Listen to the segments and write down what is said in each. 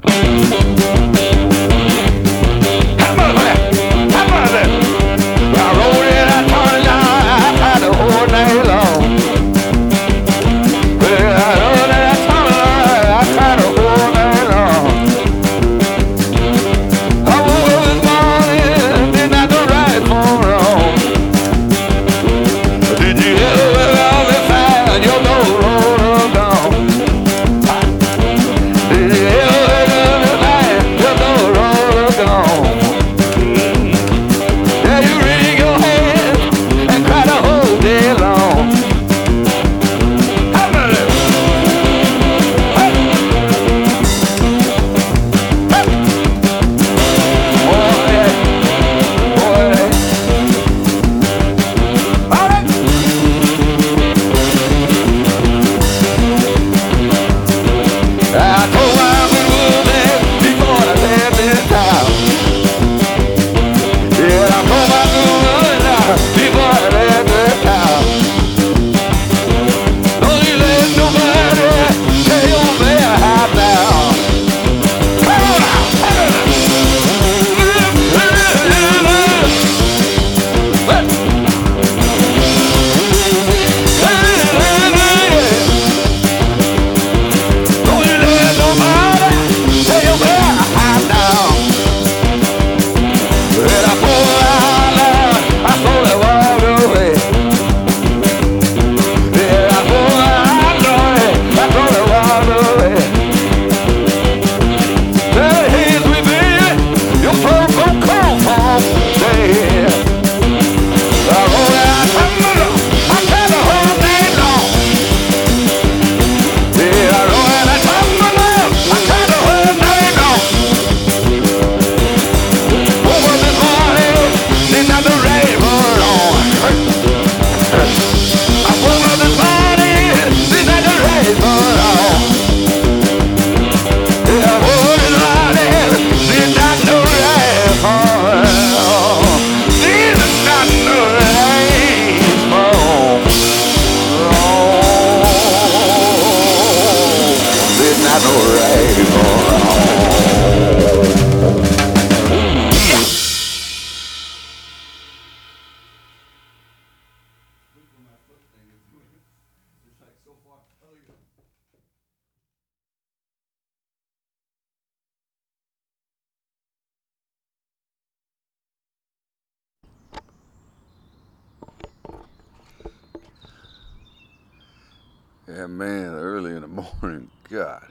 Yeah, man, early in the morning. God.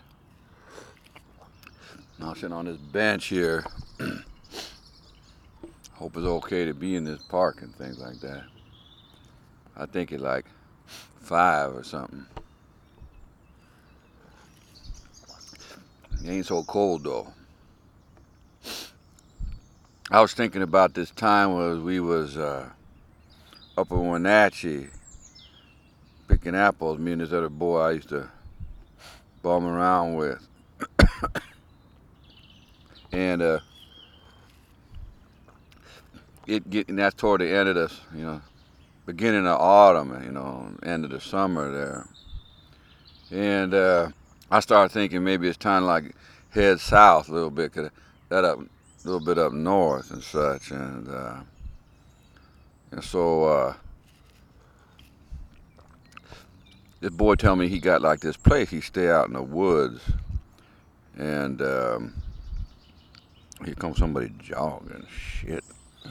I'm sitting on this bench here. Hope it's okay to be in this park and things like that. I think it's like 5 or something. It ain't so cold though. I was thinking about this time when we was up in Wenatchee picking apples. Me and this other boy I used to bum around with, and and that's toward the end of the beginning of autumn, end of the summer there, and I started thinking maybe it's time to like head south a little bit, 'cause that up a little bit up north and such, and so this boy tell me he got like this place he stay out in the woods, and here comes somebody jogging. Shit.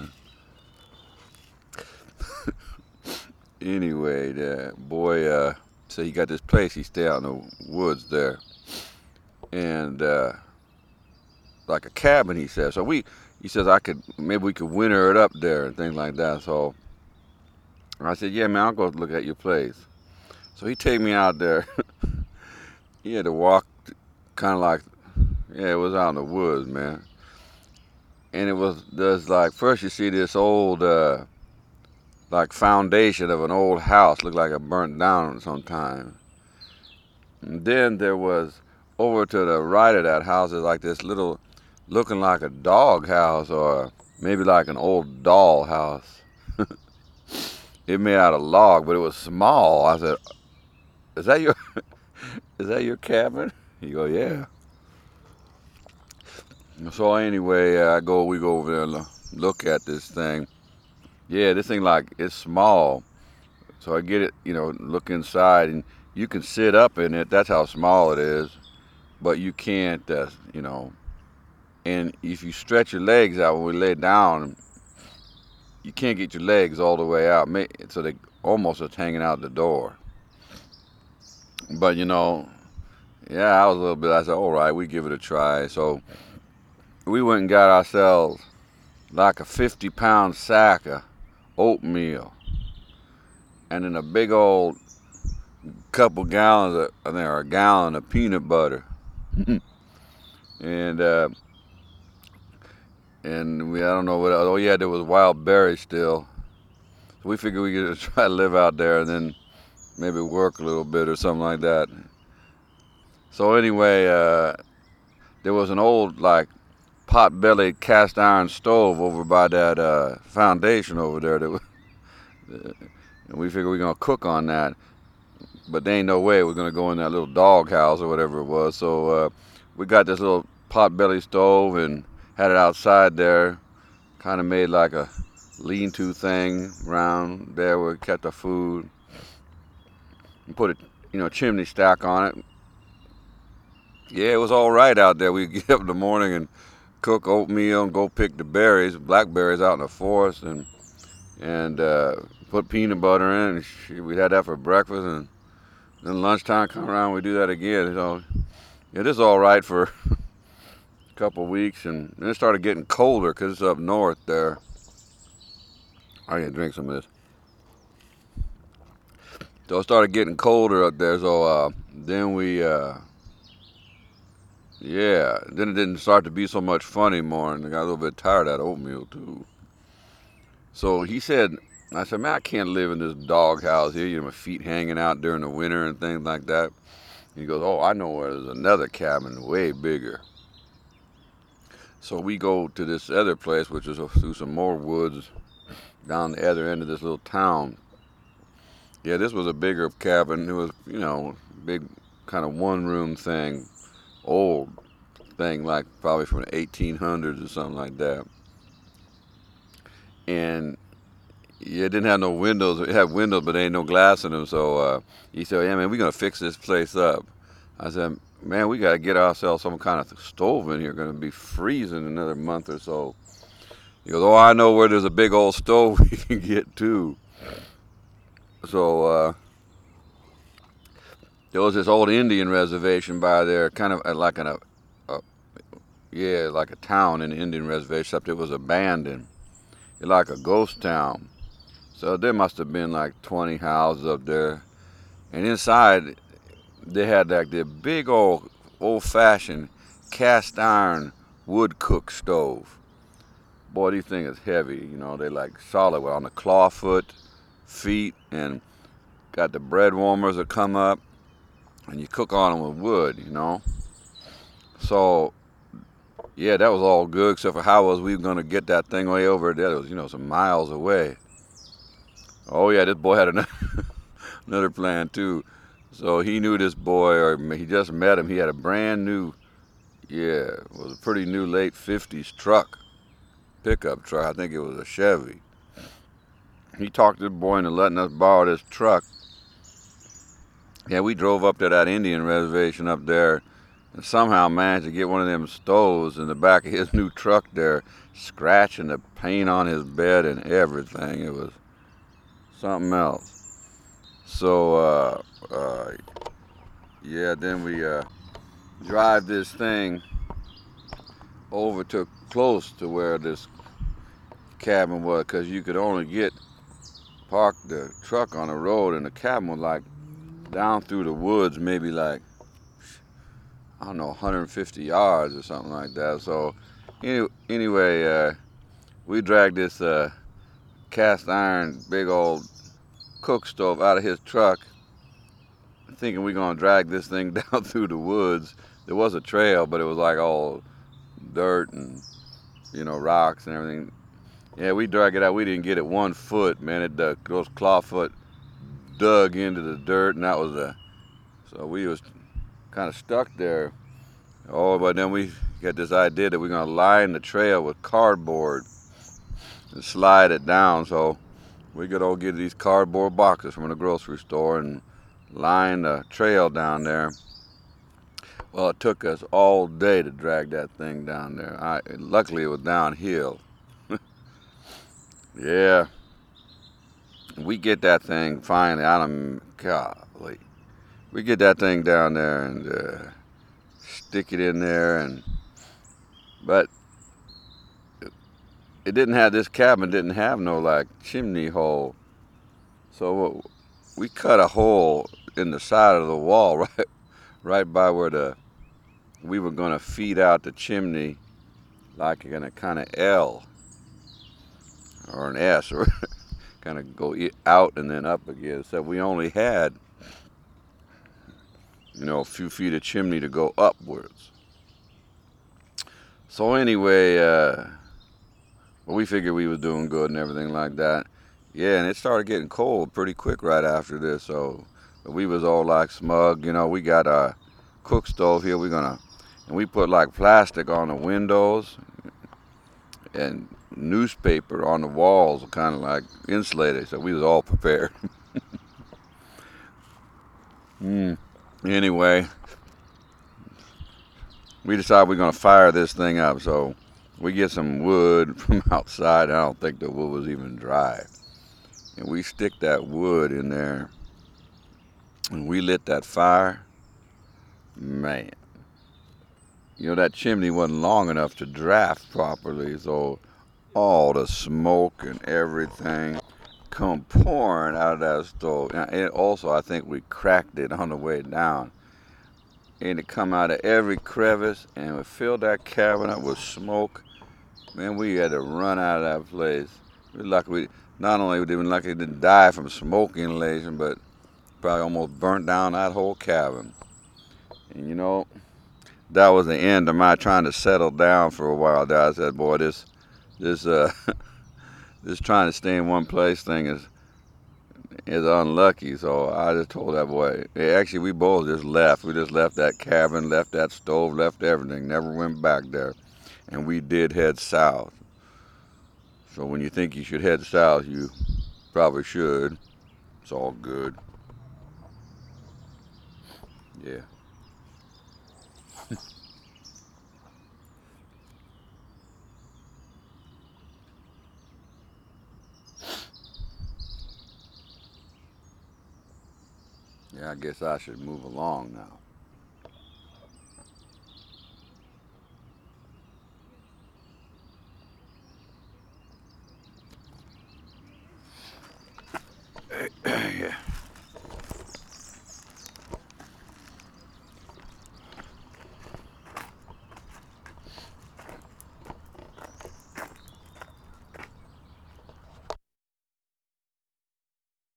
Anyway, the boy said he got this place he stay out in the woods there, and like a cabin, he says. So he says maybe we could winter it up there and things like that. So I said, yeah, man, I'll go look at your place. So he take me out there. He had to walk kind of like, yeah, it was out in the woods, man. And it was just like, first you see this old like foundation of an old house, looked like it burnt down sometime. And then there was over to the right of that house is like this little, looking like a dog house or maybe like an old doll house. It made out of log, but it was small. I said, "Is that your, is that your cabin?" He go, "Yeah." So anyway, we go over there and look at this thing. Yeah, this thing like it's small. So I get it, look inside and you can sit up in it. That's how small it is. But you can't, and if you stretch your legs out when we lay down, you can't get your legs all the way out. So they almost just hanging out the door. But yeah, I was a little bit. I said, all right, we give it a try. So we went and got ourselves like a 50-pound sack of oatmeal, and then a big old couple gallons of, I think, or a gallon of peanut butter, and I don't know what else. Oh yeah, there was wild berries still. So we figured we could try to live out there and then maybe work a little bit or something like that. So anyway, there was an old like pot-bellied cast iron stove over by that foundation over there. And we figured we were gonna cook on that, but there ain't no way we're gonna go in that little dog house or whatever it was. So we got this little pot-bellied stove and had it outside there. Kind of made like a lean-to thing around there where we kept our food. And put a chimney stack on it. Yeah, it was all right out there. We'd get up in the morning and cook oatmeal and go pick the berries, blackberries out in the forest, and put peanut butter in. And we'd have that for breakfast, and then lunchtime come around, we do that again. So yeah, this is all right for a couple of weeks, and then it started getting colder because it's up north there. I gotta drink some of this. So it started getting colder up there. So then then it didn't start to be so much fun anymore, and I got a little bit tired of that oatmeal too. So I said, man, I can't live in this dog house here. My feet hanging out during the winter and things like that. He goes, oh, I know where there's another cabin way bigger. So we go to this other place, which is through some more woods down the other end of this little town. Yeah, this was a bigger cabin. It was, big kind of one-room thing, old thing, like probably from the 1800s or something like that. And yeah, it didn't have no windows. It had windows, but there ain't no glass in them. So he said, yeah, man, we're going to fix this place up. I said, man, we got to get ourselves some kind of stove in here. Going to be freezing another month or so. He goes, oh, I know where there's a big old stove we can get to. So there was this old Indian reservation by there, kind of like like a town in the Indian reservation, except it was abandoned. It's like a ghost town. So there must have been like 20 houses up there. And inside, they had like the big old-fashioned cast iron wood cook stove. Boy, these things is heavy. They like solid on the clawfoot feet, and got the bread warmers that come up, and you cook on them with wood. So yeah, that was all good, except for how was we going to get that thing way over there? It was, some miles away. Oh yeah, this boy had another plan too. So he knew this boy, or he just met him. He had a brand new, it was a pretty new late 50s pickup truck. I think it was a Chevy. He talked to the boy into letting us borrow this truck. Yeah, we drove up to that Indian reservation up there and somehow managed to get one of them stoves in the back of his new truck there, scratching the paint on his bed and everything. It was something else. So, then we drive this thing over to close to where this cabin was, because you could only park the truck on the road, and the cabin was like down through the woods, maybe like, I don't know, 150 yards or something like that. So anyway, we dragged this cast iron big old cook stove out of his truck, thinking we're going to drag this thing down through the woods. There was a trail, but it was like all dirt and, rocks and everything. Yeah, we dragged it out. We didn't get it 1 foot, man. Those clawfoot dug into the dirt, and that was so we was kind of stuck there. Oh, but then we got this idea that we're gonna line the trail with cardboard and slide it down. So we could all get these cardboard boxes from the grocery store and line the trail down there. Well, it took us all day to drag that thing down there. Luckily, it was downhill. Yeah, we get that thing finally. Golly, we get that thing down there and stick it in there, but it didn't have, this cabin didn't have no like chimney hole, so we cut a hole in the side of the wall right by where we were gonna feed out the chimney, like in a kind of L or an S, or kind of go out and then up again. So we only had, a few feet of chimney to go upwards. So anyway, we figured we was doing good and everything like that. Yeah, and it started getting cold pretty quick right after this. So we was all like smug. We got a cook stove here. And we put like plastic on the windows and newspaper on the walls, kind of like insulated. So we was all prepared. Anyway, we decided we're gonna fire this thing up. So we get some wood from outside. I don't think the wood was even dry. And we stick that wood in there and we lit that fire. Man, that chimney wasn't long enough to draft properly, so all the smoke and everything come pouring out of that stove. And also, I think we cracked it on the way down. And it come out of every crevice, and we filled that cabin up with smoke. Man, we had to run out of that place. We're lucky not only didn't die from smoke inhalation, but probably almost burnt down that whole cabin. And that was the end of my trying to settle down for a while there. I said, boy, this this trying to stay in one place thing is unlucky. So I just told that boy, actually we both just left. We just left that cabin, left that stove, left everything, never went back there. And we did head south. So when you think you should head south, you probably should. It's all good. Yeah. Yeah, I guess I should move along now.